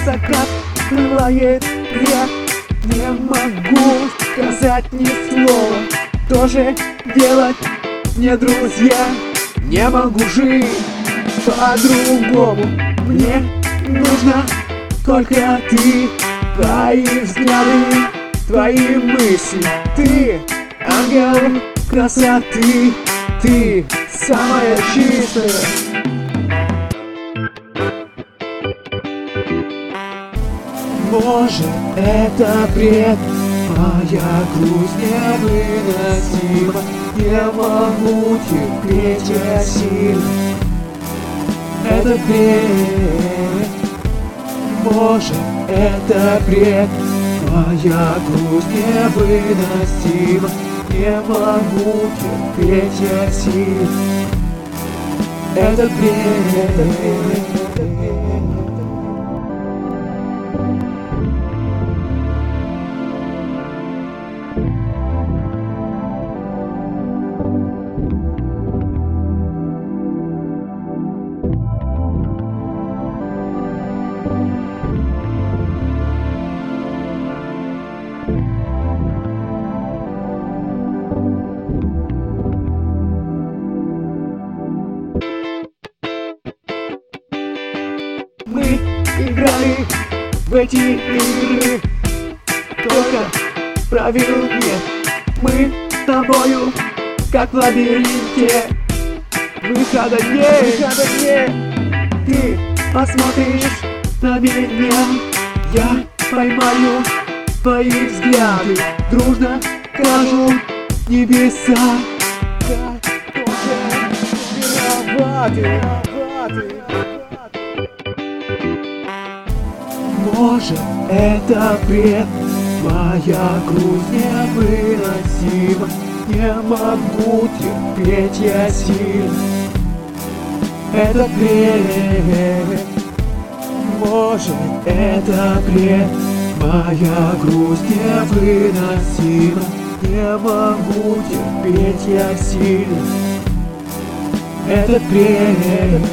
закат пылает грех. Не могу сказать ни слова, что же делать мне, друзья? Не могу жить по-другому. Мне нужно только ты, твои взгляды, твои мысли. Ты ангел красоты, ты самая чистая. Может, это бред, моя грусть невыносима. Не могу терпеть я сильно этот бред. Может, это бред, моя грусть невыносима. Не могу терпеть я сильно этот бред. Мы играли в эти игры, только правил нет. Мы с тобою, как в лабиринте, выхода нет. Ты посмотришь на меня, я поймаю твои взгляды, дружно скажу небеса. Я тоже виноваты. Может, это бред, моя грусть невыносима. Не могу терпеть я сильно этот бред. Может, это бред, моя грусть невыносима. Не могу терпеть я сильно этот бред.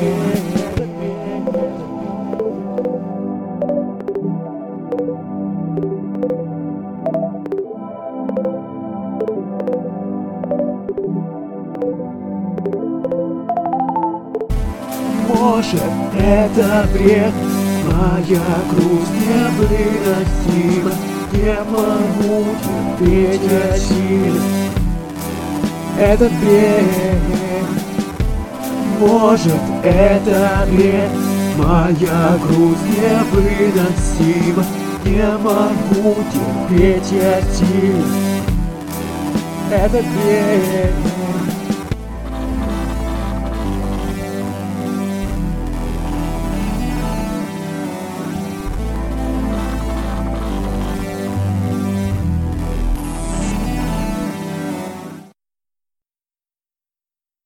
Может, это бред, моя грусть невыносима. Не могу терпеть я сильно этот бред. Может, это бред, моя грусть невыносима. Не могу терпеть я сильно этот бред.